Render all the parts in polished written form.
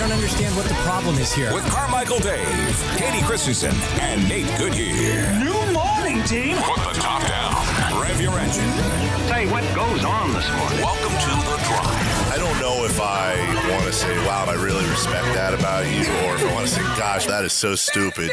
don't understand what the problem is here. With Carmichael Dave, Katie Christensen, and Nate Goodyear. New morning, team. Put the top down. Rev your engine. Say, what goes on this morning? Welcome to The Drive. I don't know if I want to say, wow, I really respect that about you, or if I want to say, gosh, that is so stupid.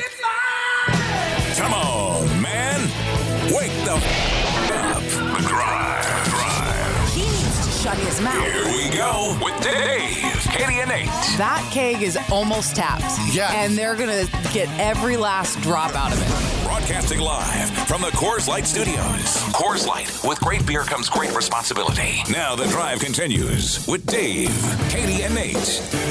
Come on, man. Wake the up. The Drive. He needs to shut his mouth. Here we go with Dave, Katie, and Nate. That keg is almost tapped. Yeah. And they're going to get every last drop out of it. Broadcasting live from the Coors Light Studios. Coors Light. With great beer comes great responsibility. Now The Drive continues with Dave, Katie, and Nate.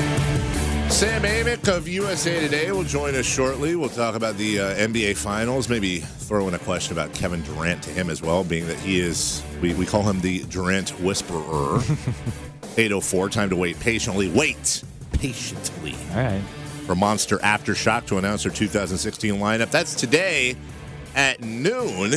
Sam Amick of USA Today will join us shortly. We'll talk about the NBA Finals, maybe throw in a question about Kevin Durant to him as well, being that he is, we call him the Durant Whisperer. 8:04, time to wait patiently. Wait patiently. All right. For Monster Aftershock to announce their 2016 lineup. That's today at noon.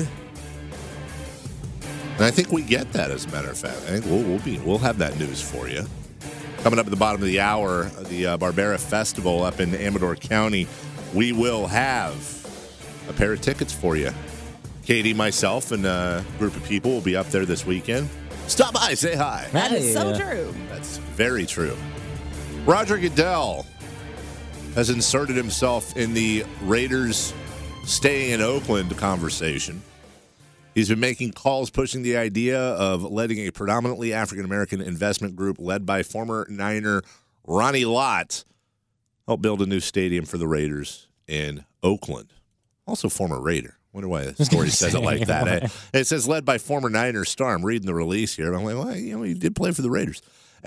And I think we get that, as a matter of fact. I think we'll have that news for you. Coming up at the bottom of the hour, the Barbera Festival up in Amador County, we will have a pair of tickets for you. Katie, myself, and a group of people will be up there this weekend. Stop by, say hi. That is so true. That's very true. Roger Goodell has inserted himself in the Raiders staying in Oakland conversation. He's been making calls pushing the idea of letting a predominantly African-American investment group led by former Niner Ronnie Lott help build a new stadium for the Raiders in Oakland. Also former Raider. Wonder why the story says it like that. It says led by former Niner star. I'm reading the release here. I'm like, well, he did play for the Raiders.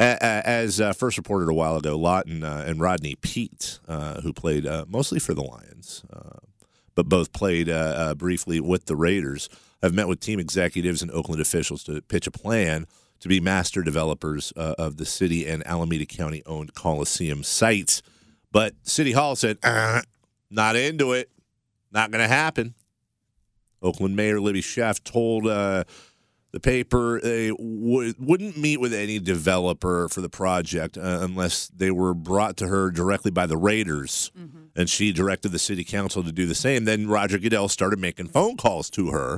As first reported a while ago, Lott and Rodney Peete, who played mostly for the Lions, but both played briefly with the Raiders, have met with team executives and Oakland officials to pitch a plan to be master developers of the city and Alameda County-owned Coliseum sites. But City Hall said, not into it. Not going to happen. Oakland Mayor Libby Schaaf told the paper they wouldn't meet with any developer for the project unless they were brought to her directly by the Raiders, and she directed the city council to do the same. Then Roger Goodell started making phone calls to her,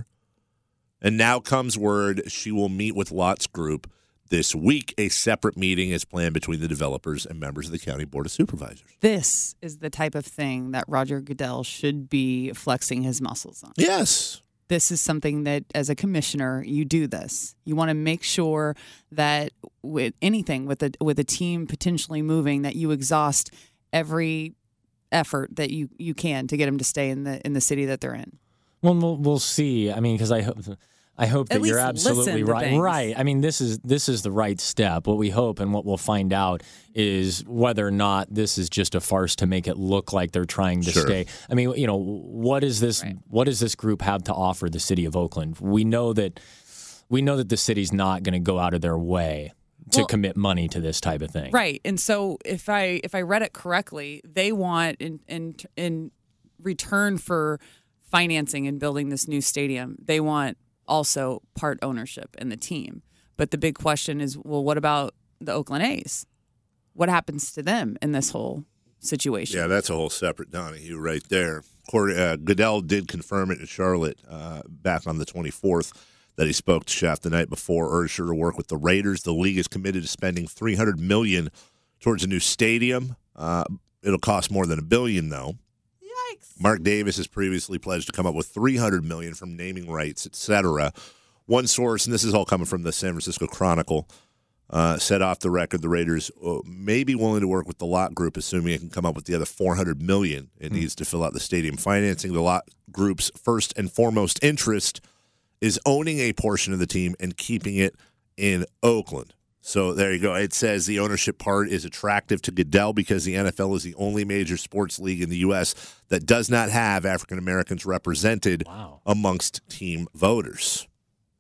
and now comes word she will meet with Lott's group this week. A separate meeting is planned between the developers and members of the County Board of Supervisors. This is the type of thing that Roger Goodell should be flexing his muscles on. Yes. This is something that, as a commissioner, you do this. You want to make sure that with anything, with a team potentially moving, that you exhaust every effort that you can to get them to stay in the city that they're in. Well, we'll see. I mean, because I hope that you're absolutely right. Right. I mean, this is the right step. What we hope and what we'll find out is whether or not this is just a farce to make it look like they're trying to stay. I mean, what is this? Right. What does this group have to offer the city of Oakland? We know that the city's not going to go out of their way to commit money to this type of thing. Right. And so if I read it correctly, they want in return for financing and building this new stadium, they want also part ownership in the team. But the big question is, well, what about the Oakland A's? What happens to them in this whole situation? Yeah, that's a whole separate Donahue right there. Goodell did confirm it in Charlotte back on the 24th that he spoke to Schaaf the night before, urged her to work with the Raiders. The league is committed to spending $300 million towards a new stadium. It'll cost more than $1 billion, though. Mark Davis has previously pledged to come up with $300 million from naming rights, etc. One source, and this is all coming from the San Francisco Chronicle, said off the record the Raiders may be willing to work with the Lott Group, assuming it can come up with the other $400 million it needs to fill out the stadium financing. The Lott Group's first and foremost interest is owning a portion of the team and keeping it in Oakland. So there you go. It says the ownership part is attractive to Goodell because the NFL is the only major sports league in the U.S. that does not have African Americans represented amongst team voters.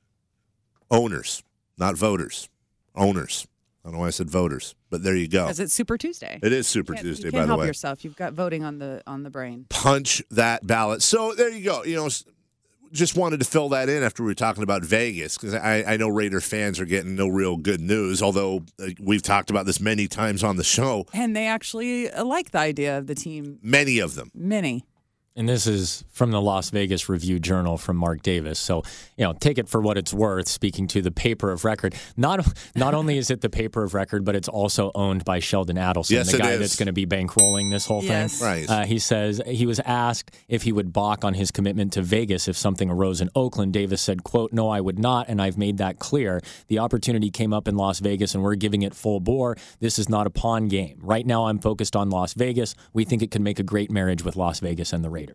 Owners, not voters. Owners. I don't know why I said voters, but there you go. Because it's Super Tuesday. It is Super Tuesday, by the way. You can't help yourself. You've got voting on the brain. Punch that ballot. So there you go. just wanted to fill that in after we were talking about Vegas, because I know Raider fans are getting no real good news, although we've talked about this many times on the show. And they actually like the idea of the team. Many of them. Many. And this is from the Las Vegas Review-Journal from Mark Davis. So, take it for what it's worth, speaking to the paper of record. Not only is it the paper of record, but it's also owned by Sheldon Adelson, the guy that's going to be bankrolling this whole thing. Right. He says he was asked if he would balk on his commitment to Vegas if something arose in Oakland. Davis said, quote, "No, I would not, and I've made that clear. The opportunity came up in Las Vegas, and we're giving it full bore. This is not a pawn game. Right now, I'm focused on Las Vegas. We think it can make a great marriage with Las Vegas and the Raiders."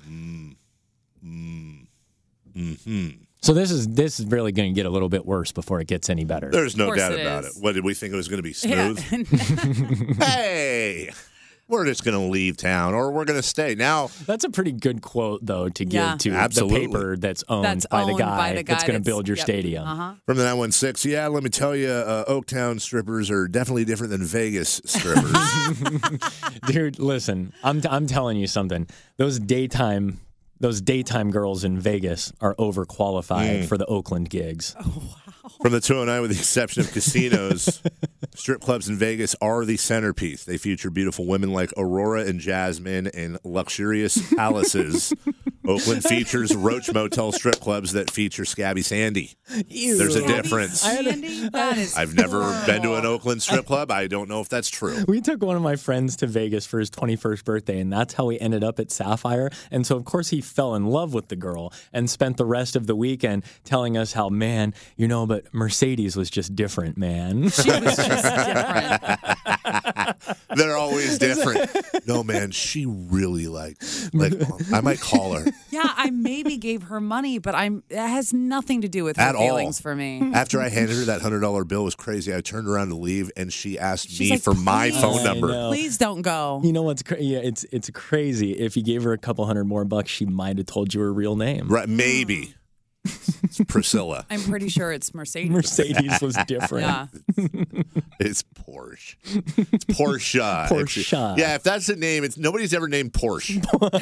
So this is really going to get a little bit worse before it gets any better. There's no doubt about it. What, did we think it was going to be smooth? Yeah. Hey, we're just going to leave town, or we're going to stay. Now, that's a pretty good quote, though, to give to the paper that's owned by the guy that's going to build your stadium. From the 916, yeah, let me tell you, Oaktown strippers are definitely different than Vegas strippers. Dude, listen, I'm telling you something. Those daytime girls in Vegas are overqualified for the Oakland gigs. Oh, wow. From the 209, with the exception of casinos, strip clubs in Vegas are the centerpiece. They feature beautiful women like Aurora and Jasmine in luxurious palaces. Oakland features Roach Motel strip clubs that feature Scabby Sandy. Ew. There's a difference. Sandy? That is I've never been to an Oakland strip club. I don't know if that's true. We took one of my friends to Vegas for his 21st birthday, and that's how we ended up at Sapphire. And so, of course, he fell in love with the girl and spent the rest of the weekend telling us how, man, but Mercedes was just different, man. She was just different. They're always different. No, man, she really liked I might call her. Yeah, I maybe gave her money, but it has nothing to do with her feelings for me. After I handed her that $100 bill, it was crazy. I turned around to leave, and she asked me for my phone number. Please don't go. You know what's crazy? Yeah, it's crazy. If you gave her a couple $100 more, she might have told you her real name. Right? Maybe. It's Priscilla. I'm pretty sure it's Mercedes. Mercedes was different. Yeah. It's Porsche. It's Porsche. Porsche. Yeah, if that's the name, nobody's ever named Porsche.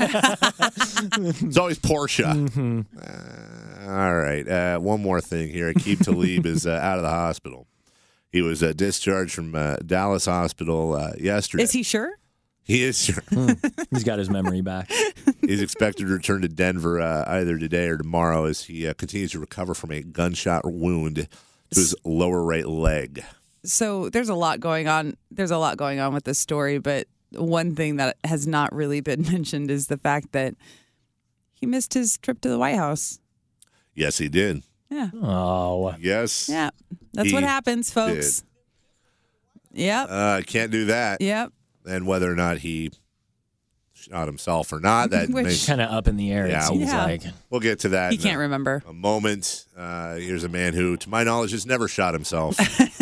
It's always Porsche. Mm-hmm. All right. One more thing here. Aqib Talib is out of the hospital. He was discharged from Dallas Hospital yesterday. Is he sure? He is sure. He's got his memory back. He's expected to return to Denver either today or tomorrow as he continues to recover from a gunshot wound to his lower right leg. So there's a lot going on. There's a lot going on with this story, but one thing that has not really been mentioned is the fact that he missed his trip to the White House. Yes, he did. Yeah. Oh. Yes. Yeah. That's what happens, folks. Did. Yep. Can't do that. Yep. And whether or not he shot himself or not, that makes kind of up in the air, it seems like. We'll get to that. He can't remember. A moment. Here's a man who, to my knowledge, has never shot himself.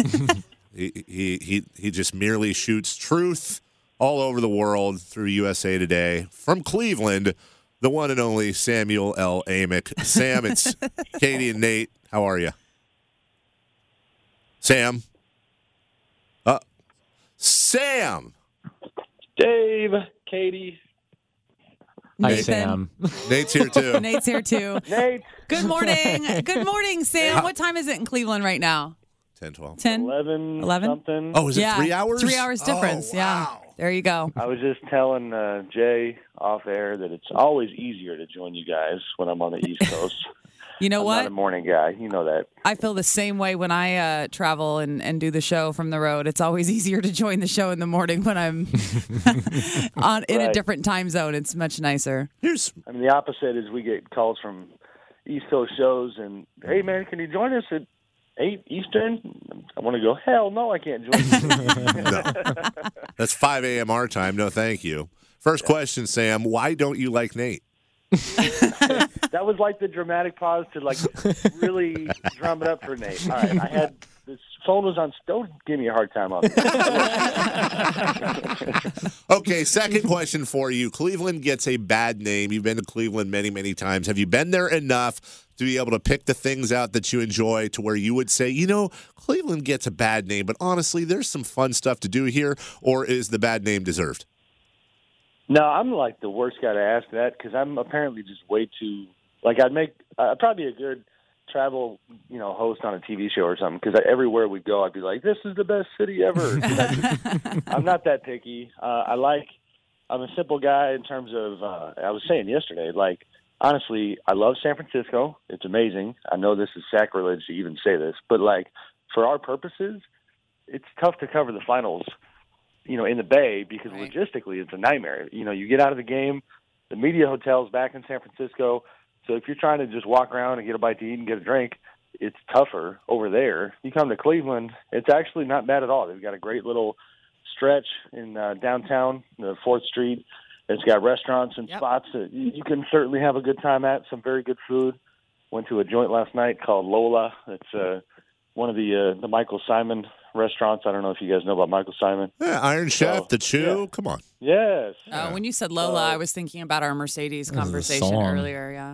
He just merely shoots truth all over the world through USA Today. From Cleveland, the one and only Samuel L. Amick. Sam, it's Katie and Nate. How are you? Sam? Sam! Dave, Katie. Hi, Nathan. Sam. Nate's here, too. Nate's here, too. Nate. Good morning. Good morning, Sam. What time is it in Cleveland right now? 10, 12. 10? 11 something. Oh, is it 3 hours? 3 hours difference, wow. Yeah. There you go. I was just telling Jay off air that it's always easier to join you guys when I'm on the East Coast. You know I'm what? not a morning guy. You know that. I feel the same way when I travel and do the show from the road. It's always easier to join the show in the morning when I'm in a different time zone. It's much nicer. The opposite is we get calls from East Coast shows and, hey, man, can you join us at 8 Eastern? I want to go, hell no, I can't join you. No. That's 5 a.m. our time. No, thank you. First question, Sam. Why don't you like Nate? That was like the dramatic pause to really drum it up for Nate. All right, I had this phone was on. Don't give me a hard time on this. Okay, second question for you. Cleveland gets a bad name. You've been to Cleveland many, many times. Have you been there enough to be able to pick the things out that you enjoy to where you would say, Cleveland gets a bad name, but honestly, there's some fun stuff to do here, or is the bad name deserved? No, I'm like the worst guy to ask that because I'm apparently just way too I'd probably be a good travel, host on a TV show or something, because everywhere we go, I'd be like, this is the best city ever. I'm not that picky. I'm a simple guy in terms of, I was saying yesterday, honestly, I love San Francisco. It's amazing. I know this is sacrilege to even say this, but for our purposes, it's tough to cover the finals, in the Bay, because logistically it's a nightmare. You get out of the game, the media hotel's back in San Francisco. So if you're trying to just walk around and get a bite to eat and get a drink, it's tougher over there. You come to Cleveland, it's actually not bad at all. They've got a great little stretch in downtown, the 4th Street. It's got restaurants and spots that you can certainly have a good time at, some very good food. Went to a joint last night called Lola. It's one of the Michael Simon restaurants. I don't know if you guys know about Michael Simon. Yeah, Iron Chef, The Chew. Yeah. Come on. Yes. When you said Lola, I was thinking about our Mercedes conversation earlier. Yeah.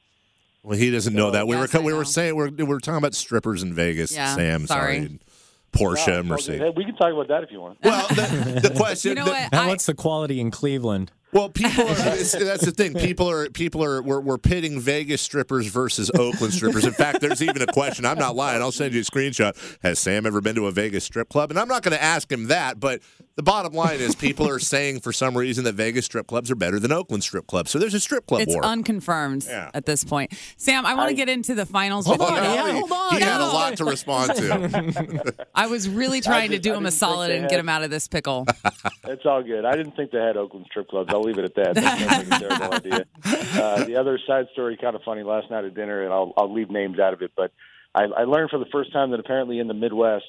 Well, he doesn't know that. We were saying we were talking about strippers in Vegas. Yeah, Sam, sorry. Porsche, Mercedes. Hey, we can talk about that if you want. Well, the question. What's the quality in Cleveland? Well, people are. That's the thing. People are. We're pitting Vegas strippers versus Oakland strippers. In fact, there's even a question. I'm not lying. I'll send you a screenshot. Has Sam ever been to a Vegas strip club? And I'm not going to ask him that. But the bottom line is, people are saying for some reason that Vegas strip clubs are better than Oakland strip clubs. So there's a strip club war. It's unconfirmed at this point. Sam, I want to get into the finals. Hold on. He had a lot to respond to. I was really trying to do him a solid and get him out of this pickle. It's all good. I didn't think they had Oakland strip clubs. I'll leave it at that. That's a terrible idea. The other side story, kind of funny, last night at dinner, and I'll leave names out of it, but I learned for the first time that apparently in the Midwest,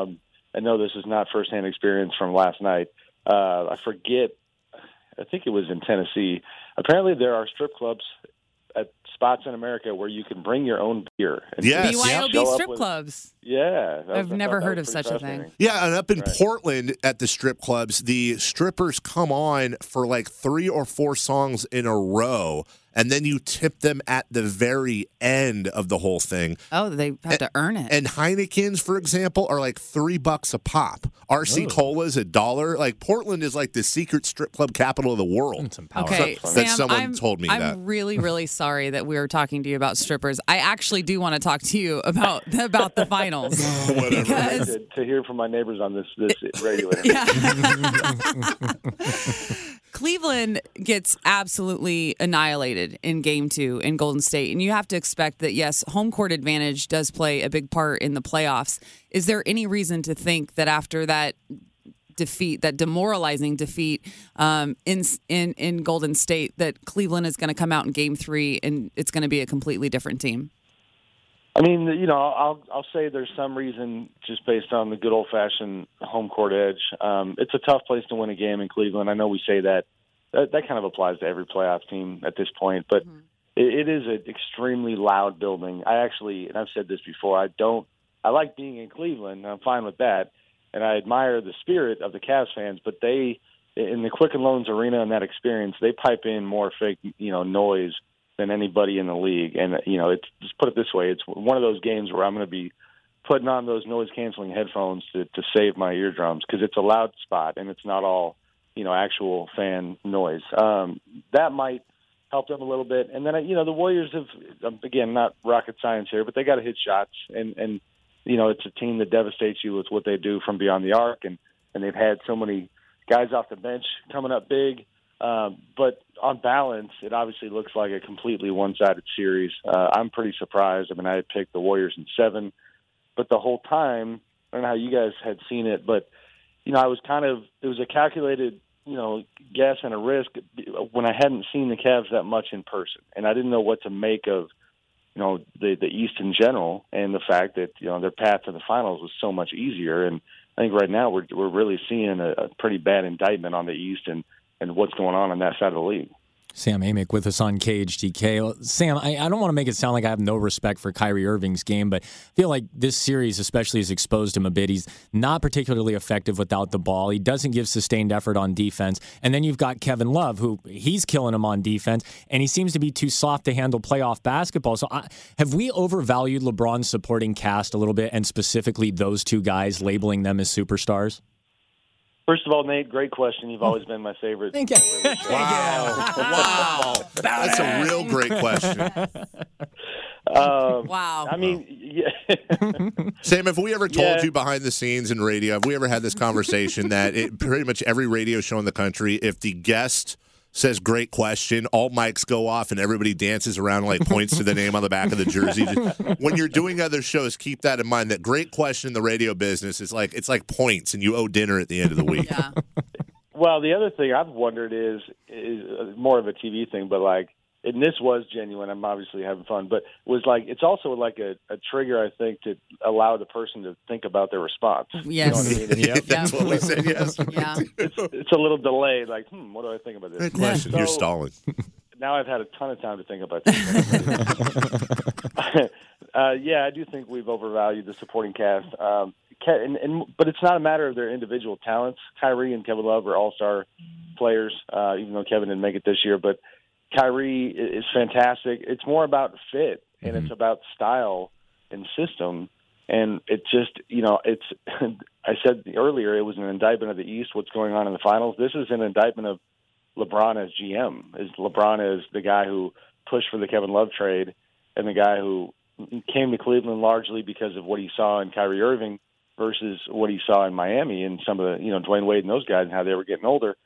I know this is not firsthand experience from last night. I forget, I think it was in Tennessee. Apparently there are strip clubs at spots in America where you can bring your own beer. And yes. BYOB strip clubs. Yeah. I've never heard of such a thing. Yeah, and up in Portland at the strip clubs, the strippers come on for 3 or 4 songs in a row, and then you tip them at the very end of the whole thing. Oh, they have to earn it. And Heinekens, for example, are $3 a pop. RC Cola is $1. Portland is the secret strip club capital of the world. Some power. Okay, Sam, someone told me that. I'm really, really sorry that we were talking to you about strippers. I actually do want to talk to you about the finals. Whatever. To hear from my neighbors on this radio interview. Yeah. Cleveland gets absolutely annihilated in Game 2 in Golden State, and you have to expect that, yes, home court advantage does play a big part in the playoffs. Is there any reason to think that after that defeat, that demoralizing defeat in Golden State, that Cleveland is going to come out in Game 3 and it's going to be a completely different team? I mean, I'll say there's some reason just based on the good old-fashioned home court edge. It's a tough place to win a game in Cleveland. I know we say that. That kind of applies to every playoff team at this point, but it is an extremely loud building. I actually, and I've said this before, I like being in Cleveland, and I'm fine with that, and I admire the spirit of the Cavs fans, but they, in the Quicken Loans Arena and that experience, they pipe in more fake, noise than anybody in the league. And, it's, just put it this way, it's one of those games where I'm going to be putting on those noise-canceling headphones to save my eardrums, because it's a loud spot and it's not all, actual fan noise. That might help them a little bit. And then, the Warriors have, again, not rocket science here, but they got to hit shots. And it's a team that devastates you with what they do from beyond the arc. And they've had so many guys off the bench coming up big. But on balance, it obviously looks like a completely one-sided series. I'm pretty surprised. I mean, I had picked the Warriors in 7, but the whole time, I don't know how you guys had seen it, but, I was it was a calculated, guess and a risk when I hadn't seen the Cavs that much in person. And I didn't know what to make of, the East in general, and the fact that, their path to the finals was so much easier. And I think right now we're really seeing a pretty bad indictment on the East and what's going on that side of the league. Sam Amick with us on KHTK. Sam, I don't want to make it sound like I have no respect for Kyrie Irving's game, but I feel like this series especially has exposed him a bit. He's not particularly effective without the ball. He doesn't give sustained effort on defense. And then you've got Kevin Love, who he's killing him on defense, and he seems to be too soft to handle playoff basketball. So have we overvalued LeBron's supporting cast a little bit, and specifically those two guys, labeling them as superstars? First of all, Nate, great question. You've always been my favorite. Thank you. Wow. That's a real great question. Wow. I mean, yeah. Sam, have we ever told you behind the scenes in radio, have we ever had this conversation that pretty much every radio show in the country, if the guest says great question, all mics go off and everybody dances around and like points to the name on the back of the jersey. When you're doing other shows, keep that in mind. That great question in the radio business is like, it's like points and you owe dinner at the end of the week. Yeah. Well, the other thing I've wondered is more of a TV thing, but like, and this was genuine. I'm obviously having fun, but was like, it's also like a trigger, I think, to allow the person to think about their response. Yes. You know what I mean? Yep. That's what we said, yes. Yeah. It's a little delayed, like, what do I think about this? Good question. So, you're stalling. Now I've had a ton of time to think about this. Yeah, I do think we've overvalued the supporting cast. But it's not a matter of their individual talents. Kyrie and Kevin Love are all-star players, even though Kevin didn't make it this year. But Kyrie is fantastic. It's more about fit, and it's about style and system. And it just, it's – I said earlier it was an indictment of the East, what's going on in the finals. This is an indictment of LeBron as GM. LeBron is the guy who pushed for the Kevin Love trade and the guy who came to Cleveland largely because of what he saw in Kyrie Irving versus what he saw in Miami and some of the, Dwayne Wade and those guys and how they were getting older.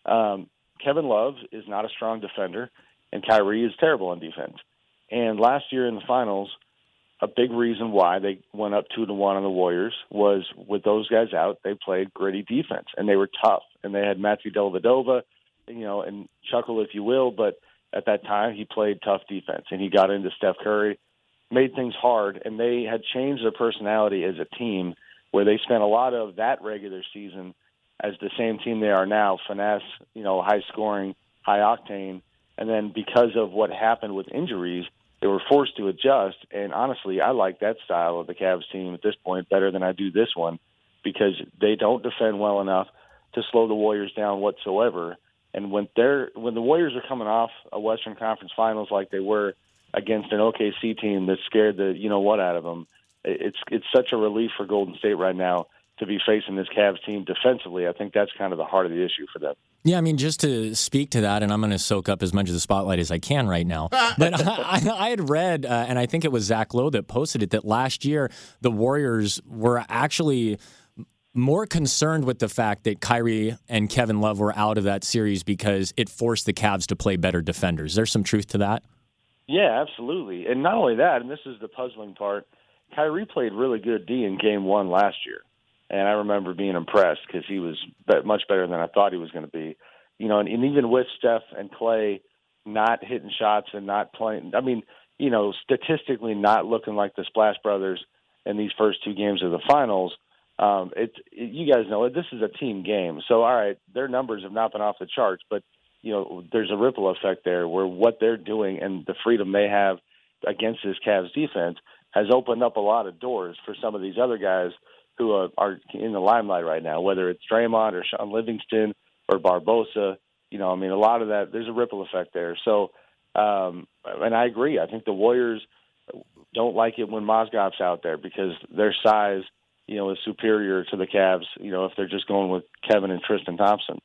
Kevin Love is not a strong defender, and Kyrie is terrible on defense. And last year in the finals, a big reason why they went up 2-1 on the Warriors was with those guys out, they played gritty defense, and they were tough. And they had Matthew Dellavedova, and chuckle if you will, but at that time he played tough defense, and he got into Steph Curry, made things hard, and they had changed their personality as a team where they spent a lot of that regular season as the same team they are now, finesse, high scoring, high octane. And then because of what happened with injuries, they were forced to adjust. And honestly, I like that style of the Cavs team at this point better than I do this one because they don't defend well enough to slow the Warriors down whatsoever. And when the Warriors are coming off a Western Conference Finals like they were against an OKC team that scared the you-know-what out of them, it's such a relief for Golden State right now to be facing this Cavs team defensively. I think that's kind of the heart of the issue for them. Yeah, I mean, just to speak to that, and I'm going to soak up as much of the spotlight as I can right now, but I had read, and I think it was Zach Lowe that posted it, that last year the Warriors were actually more concerned with the fact that Kyrie and Kevin Love were out of that series because it forced the Cavs to play better defenders. There's some truth to that? Yeah, absolutely. And not only that, and this is the puzzling part, Kyrie played really good D in Game 1 last year. And I remember being impressed because he was much better than I thought he was going to be. And even with Steph and Clay not hitting shots and not playing, statistically not looking like the Splash Brothers in these first two games of the finals, you guys know it. This is a team game. So, all right, their numbers have not been off the charts, but, there's a ripple effect there where what they're doing and the freedom they have against this Cavs defense has opened up a lot of doors for some of these other guys who are in the limelight right now, whether it's Draymond or Sean Livingston or Barbosa. A lot of that, there's a ripple effect there. So, and I agree. I think the Warriors don't like it when Mozgov's out there because their size, is superior to the Cavs, if they're just going with Kevin and Tristan Thompson.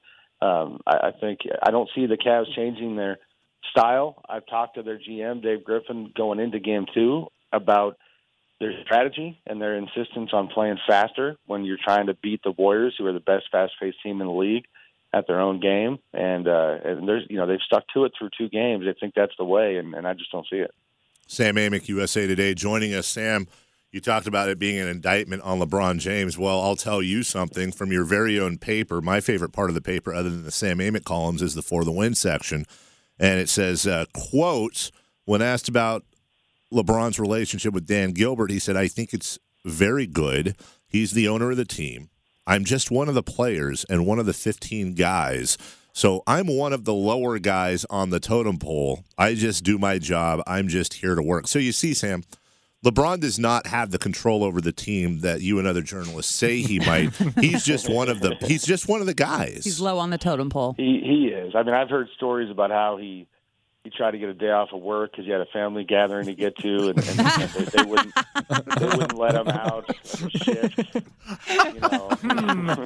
I think I don't see the Cavs changing their style. I've talked to their GM, Dave Griffin, going into Game 2 about their strategy and their insistence on playing faster when you're trying to beat the Warriors, who are the best fast-paced team in the league, at their own game. And there's, they've stuck to it through two games. I think that's the way, and I just don't see it. Sam Amick, USA Today, joining us. Sam, you talked about it being an indictment on LeBron James. Well, I'll tell you something from your very own paper. My favorite part of the paper, other than the Sam Amick columns, is the For the Win section. And it says, quote, when asked about LeBron's relationship with Dan Gilbert, he said, I think it's very good. He's the owner of the team. I'm just one of the players and one of the 15 guys. So I'm one of the lower guys on the totem pole. I just do my job. I'm just here to work. So you see, Sam, LeBron does not have the control over the team that you and other journalists say he might. He's just one of the guys. He's low on the totem pole. He is. I've heard stories about how he tried to get a day off of work because he had a family gathering to get to, and they wouldn't let him out. Shift,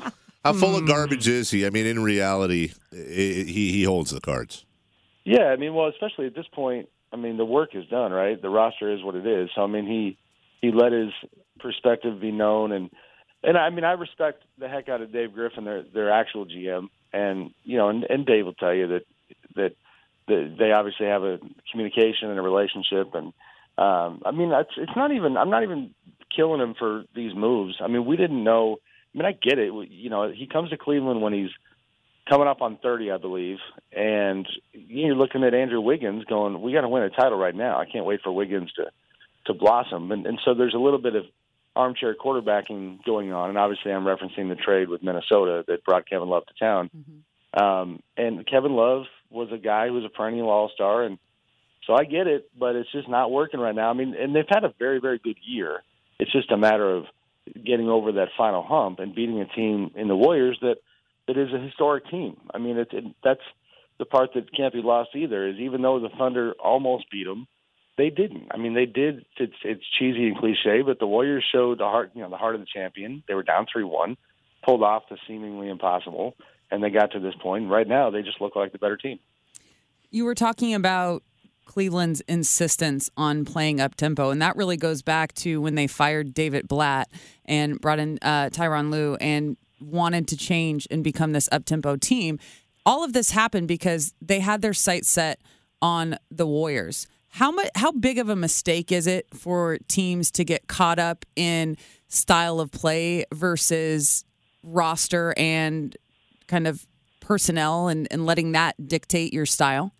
How full of garbage is he? I mean, in reality, he holds the cards. Yeah, I mean, well, especially at this point, I mean, the work is done, right? The roster is what it is. So, I mean, he let his perspective be known, and I mean, I respect the heck out of Dave Griffin, their actual GM, and and Dave will tell you that they obviously have a communication and a relationship, and I mean, it's not even. I'm not even killing him for these moves. I mean, we didn't know. I mean, I get it. He comes to Cleveland when he's coming up on 30, I believe, and you're looking at Andrew Wiggins going, we got to win a title right now. I can't wait for Wiggins to blossom. And so there's a little bit of armchair quarterbacking going on, and obviously I'm referencing the trade with Minnesota that brought Kevin Love to town. Mm-hmm. And Kevin Love was a guy who was a perennial all-star, and so I get it, but it's just not working right now. I mean, and they've had a very, very good year. It's just a matter of getting over that final hump and beating a team in the Warriors that is a historic team. I mean, that's the part that can't be lost either, is even though the Thunder almost beat them, they didn't. I mean, they did. It's cheesy and cliche, but the Warriors showed the heart of the champion. They were down 3-1, pulled off the seemingly impossible, and they got to this point. Right now, they just look like the better team. You were talking about Cleveland's insistence on playing up-tempo, and that really goes back to when they fired David Blatt and brought in Tyronn Lue and wanted to change and become this up-tempo team. All of this happened because they had their sights set on the Warriors. How big of a mistake is it for teams to get caught up in style of play versus roster and kind of personnel and letting that dictate your style?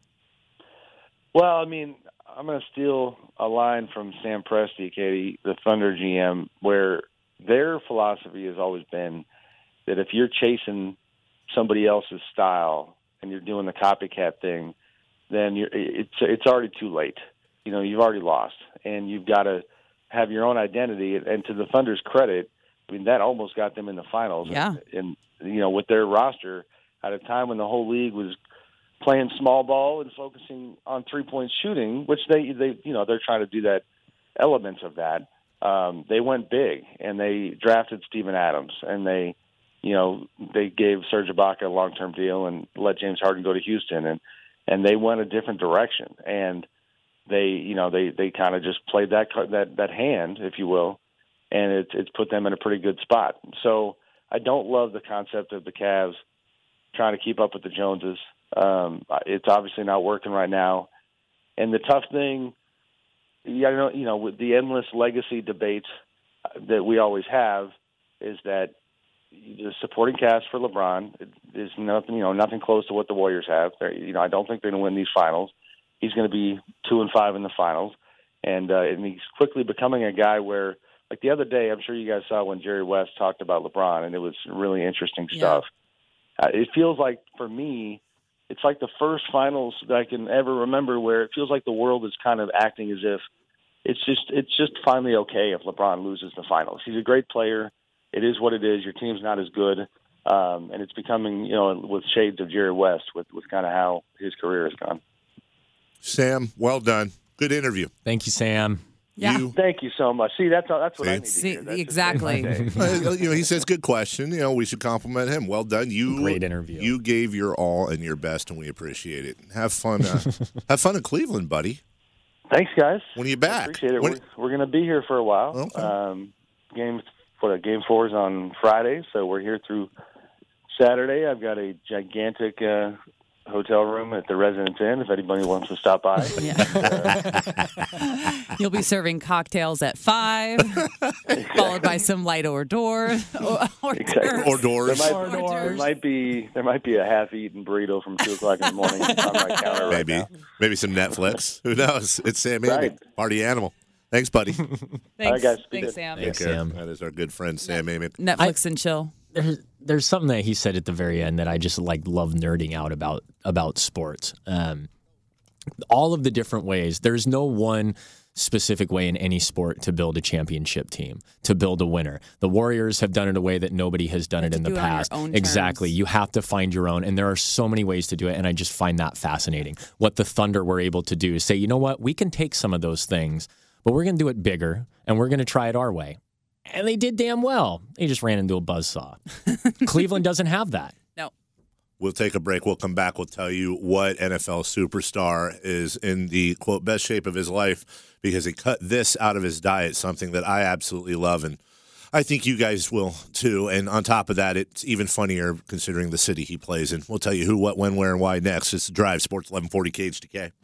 Well, I mean, I'm going to steal a line from Sam Presti, Katie, the Thunder GM, where their philosophy has always been that if you're chasing somebody else's style and you're doing the copycat thing, then it's already too late. You've already lost, and you've got to have your own identity. And to the Thunder's credit, I mean, that almost got them in the finals. Yeah. And with their roster at a time when the whole league was playing small ball and focusing on 3-point shooting, which they're trying to do that elements of that. They went big, and they drafted Steven Adams, and they gave Serge Ibaka a long-term deal and let James Harden go to Houston, and they went a different direction. And they kind of just played that hand, if you will, and it's put them in a pretty good spot. So I don't love the concept of the Cavs trying to keep up with the Joneses. It's obviously not working right now. And the tough thing, with the endless legacy debates that we always have, is that the supporting cast for LeBron is nothing close to what the Warriors have. I don't think they're going to win these finals. He's going to be 2-5 in the finals, and he's quickly becoming a guy where, like the other day, I'm sure you guys saw when Jerry West talked about LeBron, and it was really interesting stuff. It feels like, for me, it's like the first finals that I can ever remember where it feels like the world is kind of acting as if it's just finally okay if LeBron loses the finals. He's a great player. It is what it is. Your team's not as good, and it's becoming, with shades of Jerry West with kind of how his career has gone. Sam, well done. Good interview. Thank you, Sam. Yeah. Thank you so much. See, that's what I need to hear. That's exactly. He says, good question. We should compliment him. Well done. Great interview. You gave your all and your best, and we appreciate it. Have fun. Have fun in Cleveland, buddy. Thanks, guys. When are you back? I appreciate it. We're going to be here for a while. Okay. Game 4 is on Friday, so we're here through Saturday. I've got a gigantic hotel room at the Residence Inn if anybody wants to stop by. You'll be serving cocktails at 5, followed by some light hors d'oeuvres. Hors d'oeuvres. There might be a half-eaten burrito from 2:00 in the morning on my counter. Maybe some Netflix. Who knows? It's Sam Amick, Right. Party animal. Thanks, buddy. Thanks, All right, guys. Thanks, Sam. Thanks, Sam. That is our good friend, Sam Amick. Netflix and chill. There's something that he said at the very end that I just love nerding out about sports. All of the different ways. There's no one specific way in any sport to build a championship team, to build a winner. The Warriors have done it a way that nobody has done it in the past. Exactly. You have to find your own, and there are so many ways to do it, and I just find that fascinating. What the Thunder were able to do is say, you know what, we can take some of those things, but we're going to do it bigger, and we're going to try it our way. And they did damn well. They just ran into a buzzsaw. Cleveland doesn't have that. No. We'll take a break. We'll come back. We'll tell you what NFL superstar is in the, quote, best shape of his life because he cut this out of his diet, something that I absolutely love, and I think you guys will, too. And on top of that, it's even funnier considering the city he plays in. We'll tell you who, what, when, where, and why next. It's The Drive, Sports 1140 KHTK.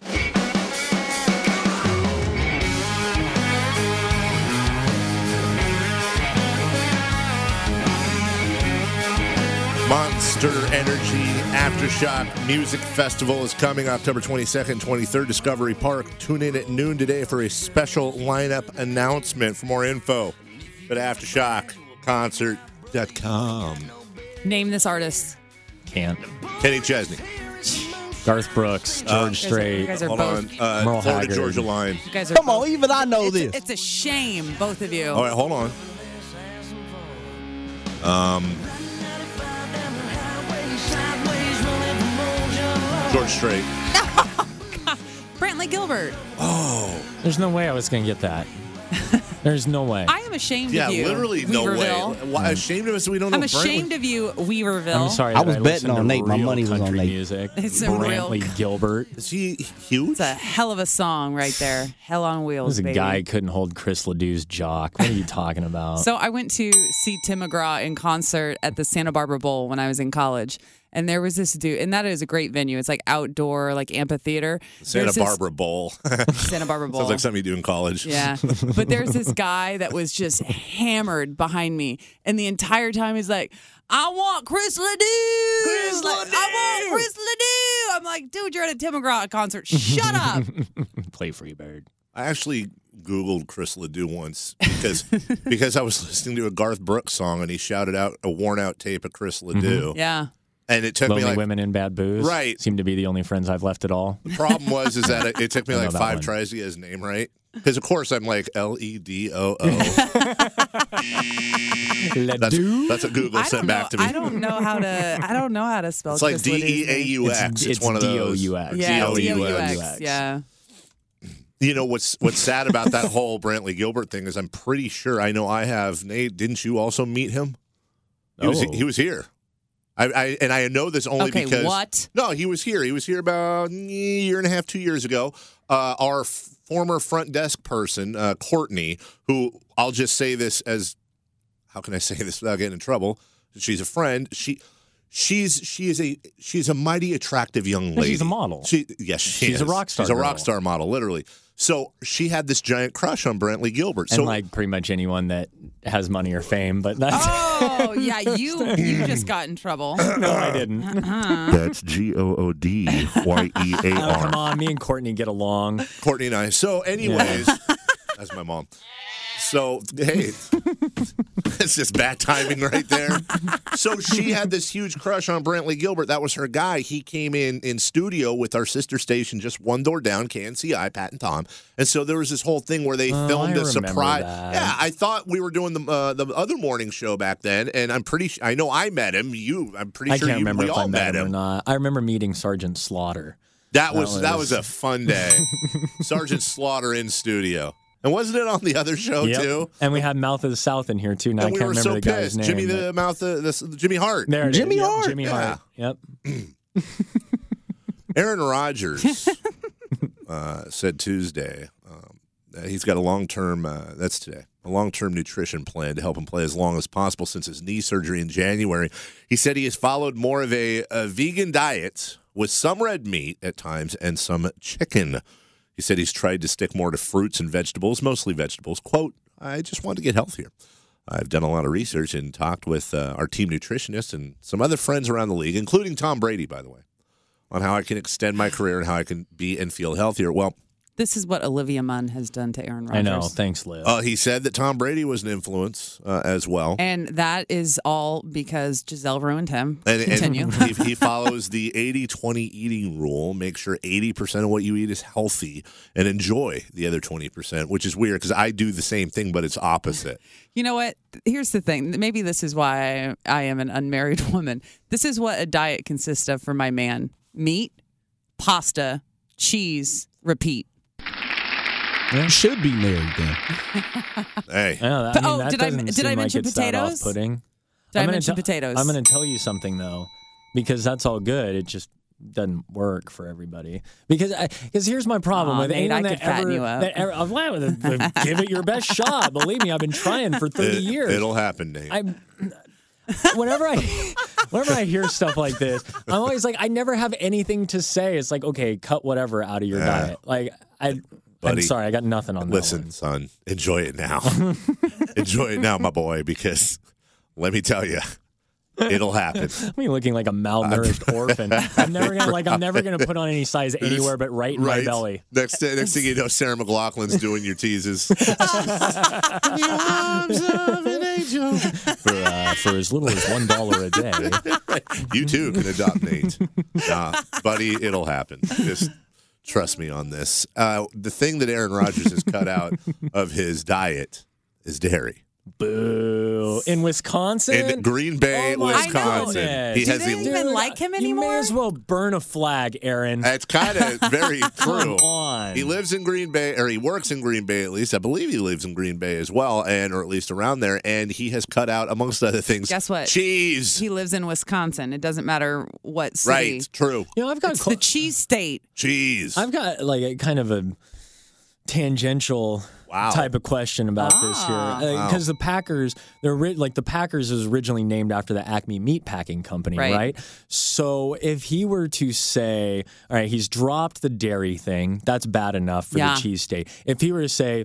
Monster Energy Aftershock Music Festival is coming October 22nd, 23rd, Discovery Park. Tune in at noon today for a special lineup announcement. For more info, go to AftershockConcert.com. Name this artist. Can't. Kenny Chesney. Garth Brooks, George Strait. You guys are Hold both. on. Merle Florida Haggard. Georgia Line. You guys are Come both- on, even I know this. It's a shame, both of you. All right, hold on. George Strait. Brantley Gilbert. There's no way I was going to get that. There's no way. I am ashamed Yeah, of you. literally no way. Weaverville. Why, ashamed of us? We don't know. I'm ashamed of you, Weaverville. I'm sorry. I that was I betting listened on to Nate. My real money was on country Nate. Music. It's a real- Brantley Gilbert. Is he huge? It's a hell of a song right there. Hell on wheels, This baby. guy couldn't hold Chris Ledoux's jock. What are you talking about? So I went to see Tim McGraw in concert at the Santa Barbara Bowl when I was in college. And there was this dude, and that is a great venue. It's like outdoor, like amphitheater. Santa There's this- Barbara Bowl. Santa Barbara Bowl. Sounds like something you do in college. Yeah. But there's this guy that was just hammered behind me. And the entire time he's like, I want Chris Ledoux. Chris Ledoux. I want Chris Ledoux. I'm like, dude, you're at a Tim McGraw concert. Shut up. Play Freebird. I actually Googled Chris Ledoux once because I was listening to a Garth Brooks song and he shouted out a worn out tape of Chris Ledoux. Yeah. And it took Lonely me like Women in Bad Booze. Right. Seem to be the only friends I've left at all. the problem was that it took me I know like that 5 one. tries to get his name right. Because of course I'm like Ledoo. That's what Google sent back to me. I don't know how to spell It's like Chris Ledoux's name. DEAUX. It's one of those. D-O-U-X. Yeah, D-O-U-X. D-O-U-X. Yeah. You know what's sad about that whole Brantley Gilbert thing is I'm pretty sure I know I have. Nate, didn't you also meet him? He was here. I know this only Okay, because what? No, he was here. He was here about a year and a half, 2 years ago. Our former front desk person, Courtney, who I'll just say this as how can I say this without getting in trouble? She's a friend. She's a mighty attractive young lady. She's a model. She's a rock star She's a girl. rock star model, literally. So she had this giant crush on Brantley Gilbert. And like pretty much anyone that has money or fame, but that's Oh, yeah, you just got in trouble. no, I didn't. That's GOODYEAR. Oh, come on, me and Courtney get along. Courtney and I. So, anyways, that's my mom. So, hey, it's just bad timing right there. So she had this huge crush on Brantley Gilbert. That was her guy. He came in studio with our sister station just one door down, KNCI, Pat and Tom. And so there was this whole thing where they filmed I a surprise. remember that. Yeah, I thought we were doing the other morning show back then, and I'm pretty. I know I met him. I'm pretty I sure can't remember we if all I met him or him. not. I remember meeting Sergeant Slaughter. That was a fun day. Sergeant Slaughter in studio. And wasn't it on the other show Yep. too? And we had Mouth of the South in here too. Now And I we can't were remember so the guy's pissed. name. Jimmy but- Jimmy Hart. There it is. Jimmy Yep, Hart. Jimmy Hart. Yep. Aaron Rodgers said Tuesday that he's got a long-term, that's today, a long-term nutrition plan to help him play as long as possible since his knee surgery in January. He said he has followed more of a vegan diet with some red meat at times and some chicken. He said he's tried to stick more to fruits and vegetables, mostly vegetables. Quote, I just want to get healthier. I've done a lot of research and talked with our team nutritionist and some other friends around the league, including Tom Brady, by the way, on how I can extend my career and how I can be and feel healthier. Well, This is what Olivia Munn has done to Aaron Rodgers. I know. Thanks, Liv. he said that Tom Brady was an influence as well. And that is all because Giselle ruined him. And Continue. he follows the 80-20 eating rule. Make sure 80% of what you eat is healthy and enjoy the other 20%, which is weird because I do the same thing, but it's opposite. You know what? Here's the thing. Maybe this is why I am an unmarried woman. This is what a diet consists of for my man. Meat, pasta, cheese, repeat. You should be married then. Hey. Did I mention potatoes? Off-putting. Did I mention potatoes? I'm going to tell you something, though, because that's all good. It just doesn't work for everybody. Because here's my problem with Nate, anyone I could fatten you up. Give it your best shot. Believe me, I've been trying for 30 years. It'll happen, Nate. Whenever I hear stuff like this, I'm always like, I never have anything to say. It's like, okay, cut whatever out of your diet. Like, I'm sorry, I got nothing on that. Listen, son, enjoy it now. Enjoy it now, my boy, because let me tell you, it'll happen. Me looking like a malnourished orphan. I'm never gonna put on any size anywhere but right in my belly. Next thing you know, Sarah McLachlan's doing your teases. The arms of an angel. For as little as $1 a day. You too can adopt Nate. Buddy, it'll happen. Just trust me on this. The thing that Aaron Rodgers has cut out of his diet is dairy. Boo. In Wisconsin? In Green Bay, Wisconsin. He has even like him anymore? You may as well burn a flag, Aaron. It's kind of very true. Come on. He lives in Green Bay, or he works in Green Bay at least. I believe he lives in Green Bay as well, or at least around there. And he has cut out, amongst other things, guess what? Cheese. He lives in Wisconsin. It doesn't matter what city. Right, true. It's the cheese state. Cheese. I've got like a kind of a tangential type of question about this here, because the Packers, the Packers is originally named after the Acme Meat Packing Company, right? So if he were to say, all right, he's dropped the dairy thing, that's bad enough for the cheese state. If he were to say,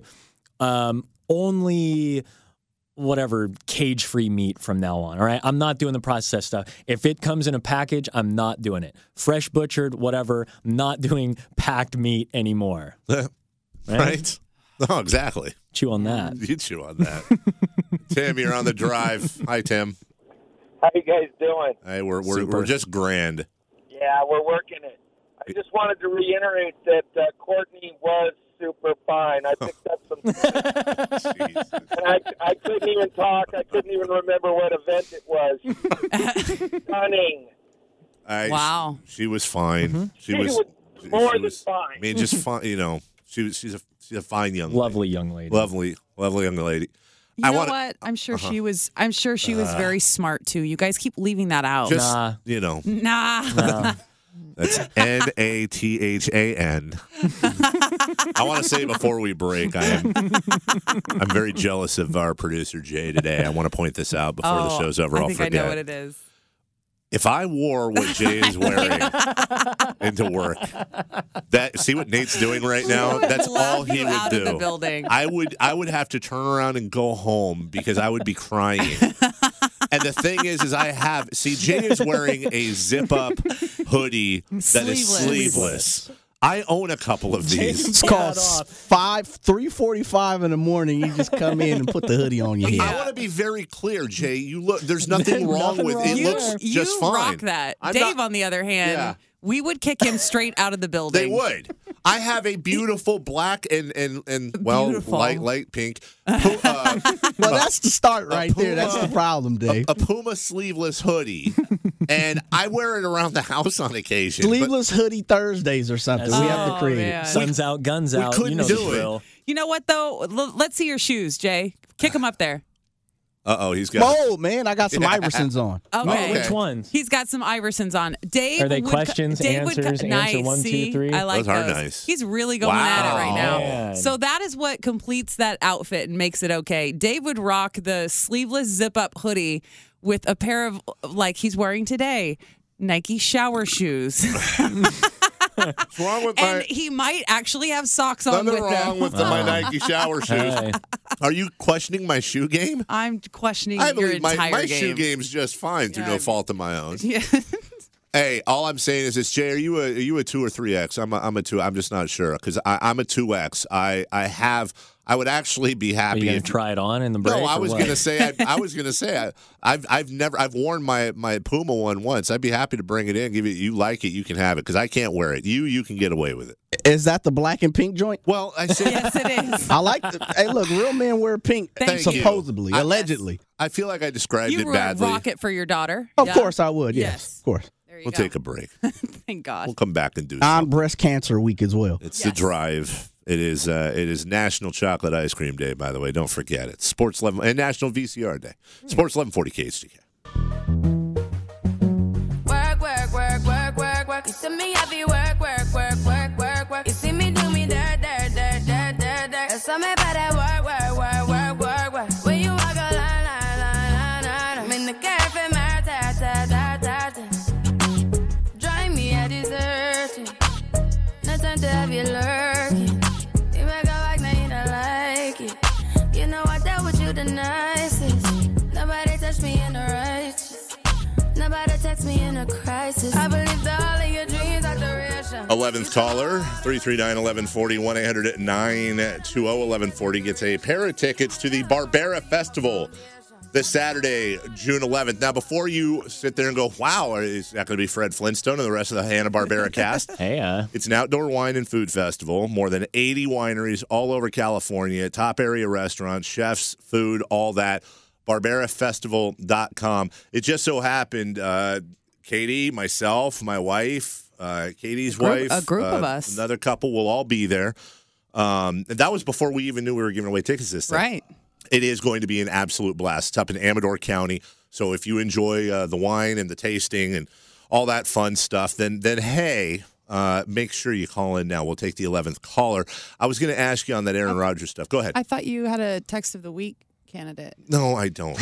only whatever cage-free meat from now on, all right? I'm not doing the processed stuff. If it comes in a package, I'm not doing it. Fresh butchered, whatever, I'm not doing packed meat anymore. Right? No, exactly. Chew on that. You chew on that. Tim, you're on the drive. Hi, Tim. How you guys doing? Hey, we're just grand. Yeah, we're working it. I just wanted to reiterate that Courtney was super fine. I picked up some and I couldn't even talk. I couldn't even remember what event it was. Stunning. Wow. She was fine. Mm-hmm. She was more than fine. I mean, just fine. You know, she's a fine young lady. Lovely young lady. Lovely young lady. You know what? I'm sure she was. I'm sure she was very smart too. You guys keep leaving that out. Just, you know. Nah. That's Nathan. I want to say before we break, I'm very jealous of our producer Jay today. I want to point this out before the show's over. I'll forget. I know what it is. If I wore what Jay is wearing into work, see what Nate's doing right now? That's all he would do. Of the building. I would have to turn around and go home because I would be crying. And the thing is Jay is wearing a zip-up hoodie that is sleeveless. I own a couple of these. It's called 3:45 in the morning. You just come in and put the hoodie on your head. I want to be very clear, Jay. You look. There's nothing wrong with it. It looks just fine. You rock that. Dave, on the other hand, we would kick him straight out of the building. They would. I have a beautiful black and light pink. Well, that's the start right there. That's the problem, Dave. A Puma sleeveless hoodie, and I wear it around the house on occasion. Sleeveless hoodie Thursdays or something. We have to create it. Sun's out, guns out. Couldn't do it. You know what though? Let's see your shoes, Jay. Kick them up there. He's got. Oh man, I got some Iversons on. Okay. Which ones? He's got some Iversons on. Dave, are they questions, answers, nice. answer 1, 2, 3? I like those. Are nice. He's really going at it right now. Man. So that is what completes that outfit and makes it okay. Dave would rock the sleeveless zip-up hoodie with a pair of, like he's wearing today, Nike shower shoes. What's wrong with and he might actually have socks on with them. Nothing wrong with my Nike shower shoes. Hey. Are you questioning my shoe game? I'm questioning I your believe entire my game. shoe game's just fine through no fault of my own. Yeah. Hey, all I'm saying is this, Jay, are you a 2 or 3X? I'm a 2. I'm just not sure because I'm a 2X. I would actually be happy. Are you gonna try it on in the break? No, I was gonna say. I've worn my Puma one once. I'd be happy to bring it in. Give it. You like it, you can have it because I can't wear it. You can get away with it. Is that the black and pink joint? Well, I said Yes, it is. I like. Hey, look, real men wear pink. Thank supposedly, you. allegedly. I feel like I described You it would badly. rock it for your daughter. Of Yeah. course, I would. Yes, Yes. of course. There you We'll go. take a break. Thank God. We'll come back and do On something. Breast Cancer Week as well. It's the drive. It is National Chocolate Ice Cream Day, by the way. Don't forget it. Sports 11 and National VCR Day. Sports 1140 KHTK. Work, work, work, work, work, work. You see me happy work, work, work, work, work, work. You see me do me dirt, dirt, dirt, dirt, dirt, dirt. There's something about that work, work, work, work, work, work. When you walk a line, line, line, line, line. I'm in the cafe, my ta, ta, ta, ta, ta. Drive me a dessert. No time to have you lurking. You make a like, now you don't like it. You know I dealt with you the nicest. Nobody touched me in the righteous. Nobody text me in a crisis. I believed all of your dreams are duration. 11th caller, 339-1140, 1-800-920-1140 gets a pair of tickets to the Barbera Festival this Saturday, June 11th. Now, before you sit there and go, wow, is that going to be Fred Flintstone and the rest of the Hanna-Barbera cast? Hey, It's an outdoor wine and food festival. More than 80 wineries all over California, top area restaurants, chefs, food, all that. BarberaFestival.com. It just so happened, Katie, myself, my wife, Katie's wife, a group of us, another couple will all be there. And that was before we even knew we were giving away tickets this time. Right. It is going to be an absolute blast. It's up in Amador County. So if you enjoy the wine and the tasting and all that fun stuff, then hey, make sure you call in now. We'll take the 11th caller. I was going to ask you on that Aaron Rodgers stuff. Go ahead. I thought you had a text of the week candidate. No, I don't.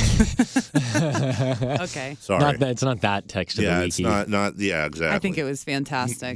Okay. Sorry. It's not that text of the week. It's not. Yeah, exactly. I think it was fantastic.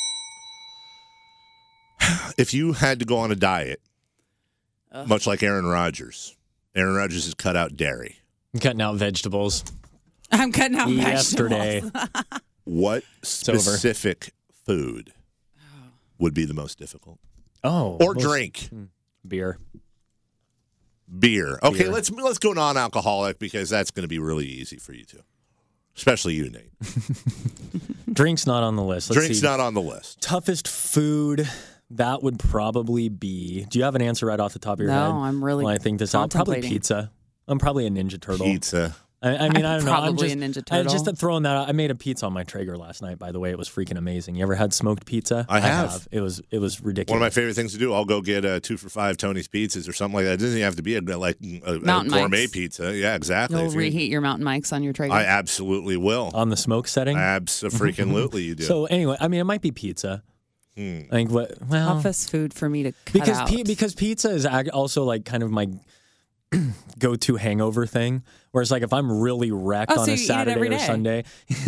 If you had to go on a diet, much like Aaron Rodgers has cut out dairy. I'm cutting out vegetables. I'm cutting out yesterday. vegetables. What specific food would be the most difficult? Or drink? Beer. Okay, Beer. let's go non-alcoholic because that's going to be really easy for you two, especially you, Nate. Drink's not on the list. Drink's not on the list. Toughest food. That would probably be. Do you have an answer right off the top of your head? No, I'm really. I think this out. Probably pizza. I'm probably a Ninja Turtle. Pizza. I mean, I don't know. Probably a Ninja Turtle. Just throwing that out. I made a pizza on my Traeger last night, by the way. It was freaking amazing. You ever had smoked pizza? I have. It was ridiculous. One of my favorite things to do. I'll go get 2 for $5 Tony's Pizzas or something like that. It doesn't even have to be a gourmet Mike's. pizza. Yeah, exactly. You'll reheat your Mountain Mikes on your Traeger. I absolutely will. On the smoke setting? Abso-freaking-lutely you do. So anyway, I mean, it might be pizza. I think toughest food for me to cut out. Because pizza is also like kind of my go-to hangover thing. Whereas like if I'm really wrecked on a Saturday or Sunday,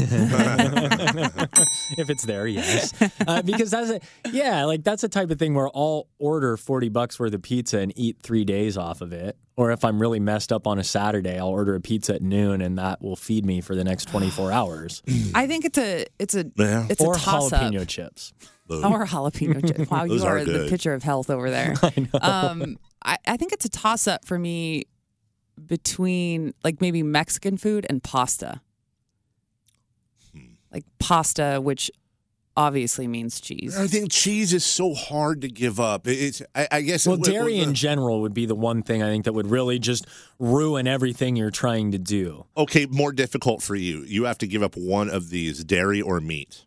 if it's there, yes. Because that's the type of thing where I'll order $40 worth of pizza and eat 3 days off of it. Or if I'm really messed up on a Saturday, I'll order a pizza at noon and that will feed me for the next 24 hours. I think it's a or toss-up. jalapeno chips. Or jalapeno chips. Wow, you are the picture of health over there. I know. I think it's a toss-up for me between like maybe Mexican food and pasta. Like pasta, which obviously means cheese. I think cheese is so hard to give up. I guess. Well, dairy in general would be the one thing I think that would really just ruin everything you're trying to do. Okay, more difficult for you. You have to give up one of these, dairy or meat.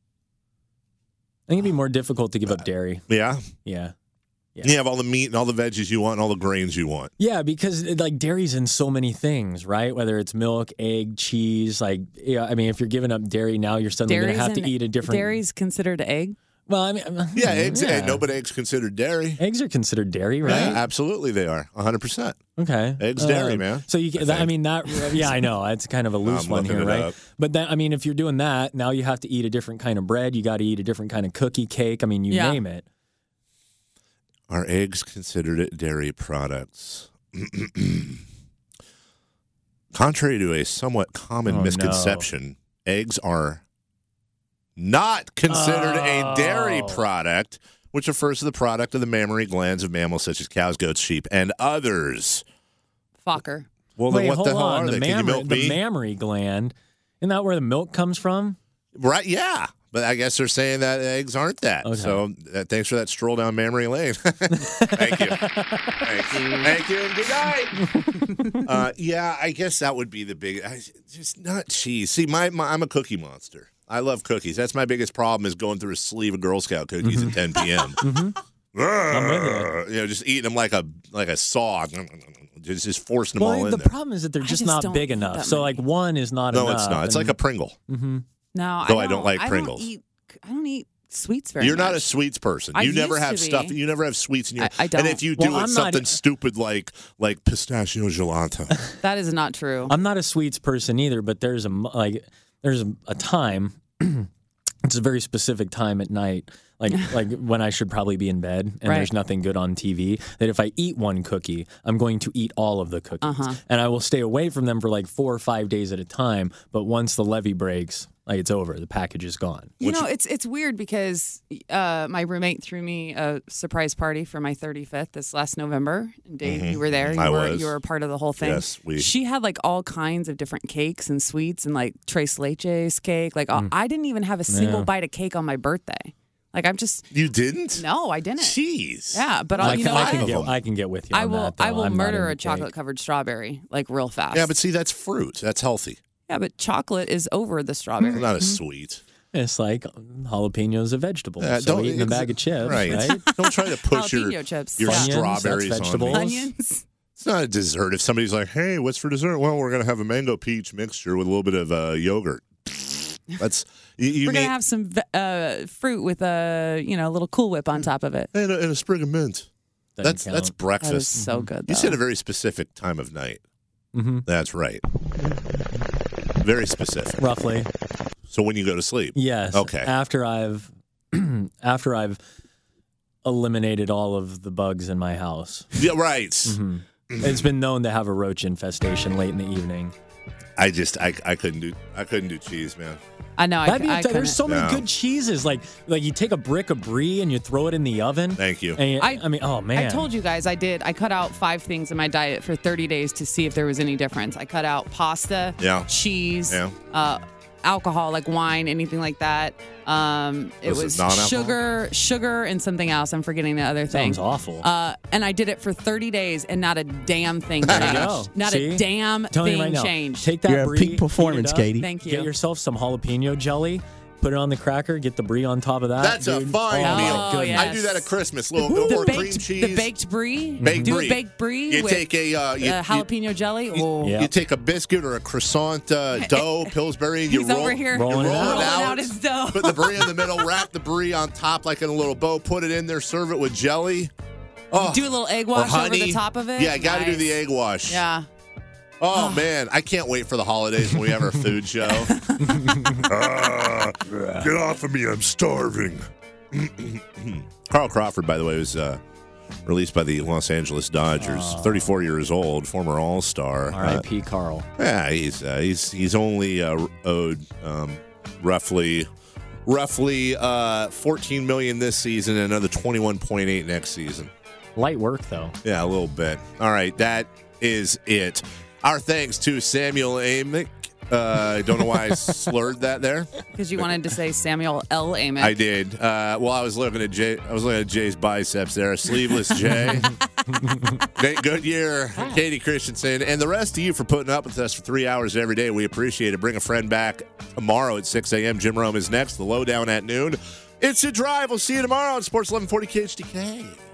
I think it'd be more difficult to give up dairy. Yeah? Yeah. You have all the meat and all the veggies you want and all the grains you want. Yeah, because like dairy's in so many things, right? Whether it's milk, egg, cheese. I mean, if you're giving up dairy now, you're suddenly going to have to eat a different. Dairy's considered egg? Well, I mean, yeah, eggs. Yeah. No, but eggs considered dairy. Eggs are considered dairy, right? Yeah, absolutely, they are 100%. Okay, eggs, dairy, man. So you, yeah, I know it's kind of a loose one here, right? But then, I mean, if you're doing that, now you have to eat a different kind of bread. You got to eat a different kind of cookie, cake. I mean, you name it. Are eggs considered dairy products? Contrary to a somewhat common misconception, eggs are not considered a dairy product, which refers to the product of the mammary glands of mammals such as cows, goats, sheep, and others. Fokker. Well, then what the hell are they? Can you milk me? The mammary gland, isn't that where the milk comes from? Right, yeah. But I guess they're saying that eggs aren't that. Okay. So thanks for that stroll down memory lane. Thank you. Thank you, and good night. Yeah, I guess that would be the big. Just not cheese. See, I'm a cookie monster. I love cookies. That's my biggest problem is going through a sleeve of Girl Scout cookies at 10 p.m. I'm with you know, just eating them like a saw, just forcing them all in the there. problem is that they're just just not big don't eat enough. that So many. like one is not enough. No, it's not. It's like a Pringle. Mm-hmm. No, Though I don't like Pringles. I don't eat sweets very You're much. not a sweets person. I You never used have to stuff. be. You never have sweets in your. I don't. And if you do, Well, it's I'm not- something stupid like pistachio gelato. That is not true. I'm not a sweets person either, but there's a time. It's a very specific time at night, like when I should probably be in bed and Right. there's nothing good on TV, that if I eat one cookie, I'm going to eat all of the cookies. And I will stay away from them for like 4 or 5 days at a time. But once the levee breaks, like it's over. The package is gone. You know, it's weird because my roommate threw me a surprise party for my 35th this last November. And Dave, you were there. You were a part of the whole thing. Yes, She had like all kinds of different cakes and sweets and like Tres Leches cake. Like I didn't even have a single bite of cake on my birthday. Like I'm just. You didn't? No, I didn't. Jeez. Yeah, but I you know, I can get with you. I on will. that, though. I will I'm not murder into a cake. chocolate covered strawberry like real fast. Yeah, but see, that's fruit. That's healthy. Yeah, but chocolate is over the strawberry. It's not a sweet. It's like jalapenos a vegetable. So don't eating a bag of chips, right? Don't try to push Jalapeno chips. your Yeah. strawberries That's on vegetables. me. Onions. It's not a dessert. If somebody's like, "Hey, what's for dessert?" Well, we're gonna have a mango peach mixture with a little bit of yogurt. That's you We're mean, gonna have some fruit with a little Cool Whip on top of it. and a sprig of mint. Doesn't That's count. breakfast. That is so good. You though. said a very specific time of night. Mm-hmm. That's right. Very specific. Roughly. So when you go to sleep. Yes. Okay. After I've eliminated all of the bugs in my house. Yeah, right. Mm-hmm. It's been known to have a roach infestation late in the evening. I couldn't do cheese, man. I know. There's so many good cheeses. Like you take a brick of brie and you throw it in the oven. Thank you. And I mean, oh man. I told you guys I did. I cut out 5 things in my diet for 30 days to see if there was any difference. I cut out pasta, cheese, alcohol like wine, anything like that. It was sugar, and something else. I'm forgetting the other thing. Sounds awful. And I did it for 30 days, and not a damn thing There you changed. go. Not See? a damn Telling you thing right now, changed. Take that You're at brie, peak performance, heat it up, Katie. Thank you. Get yourself some jalapeno jelly. Put it on the cracker. Get the brie on top of that. That's a dude. fine Oh, deal. my goodness. I do that at Christmas. Or cream cheese. The baked brie. Baked Do brie. a baked brie You with take a jalapeno jelly. Oh. Yeah. You take a biscuit or a croissant dough, Pillsbury, and you He's roll, over here rolling it out his dough. Put the brie in the middle, wrap the brie on top like in a little bow, put it in there, serve it with jelly. Oh, Do a little egg or wash honey. over the top of it. Yeah, got to do the egg wash. Yeah. Oh, man, I can't wait for the holidays when we have our food show. Get off of me, I'm starving. Carl Crawford, by the way, was released by the Los Angeles Dodgers. 34 years old, former All-Star. R.I.P. Carl. Yeah, he's only owed roughly $14 million this season and another $21.8 next season. Light work though. Yeah, a little bit. All right, that is it. Our thanks to Samuel Amick. I don't know why I slurred that there. Because you wanted to say Samuel L. Amick. I did. Well, I was looking at Jay's biceps there. Sleeveless Jay. Nate Goodyear, Katie Christensen, and the rest of you for putting up with us for 3 hours every day. We appreciate it. Bring a friend back tomorrow at 6 a.m. Jim Rome is next. The Lowdown at noon. It's a drive. We'll see you tomorrow on Sports 1140 KHTK.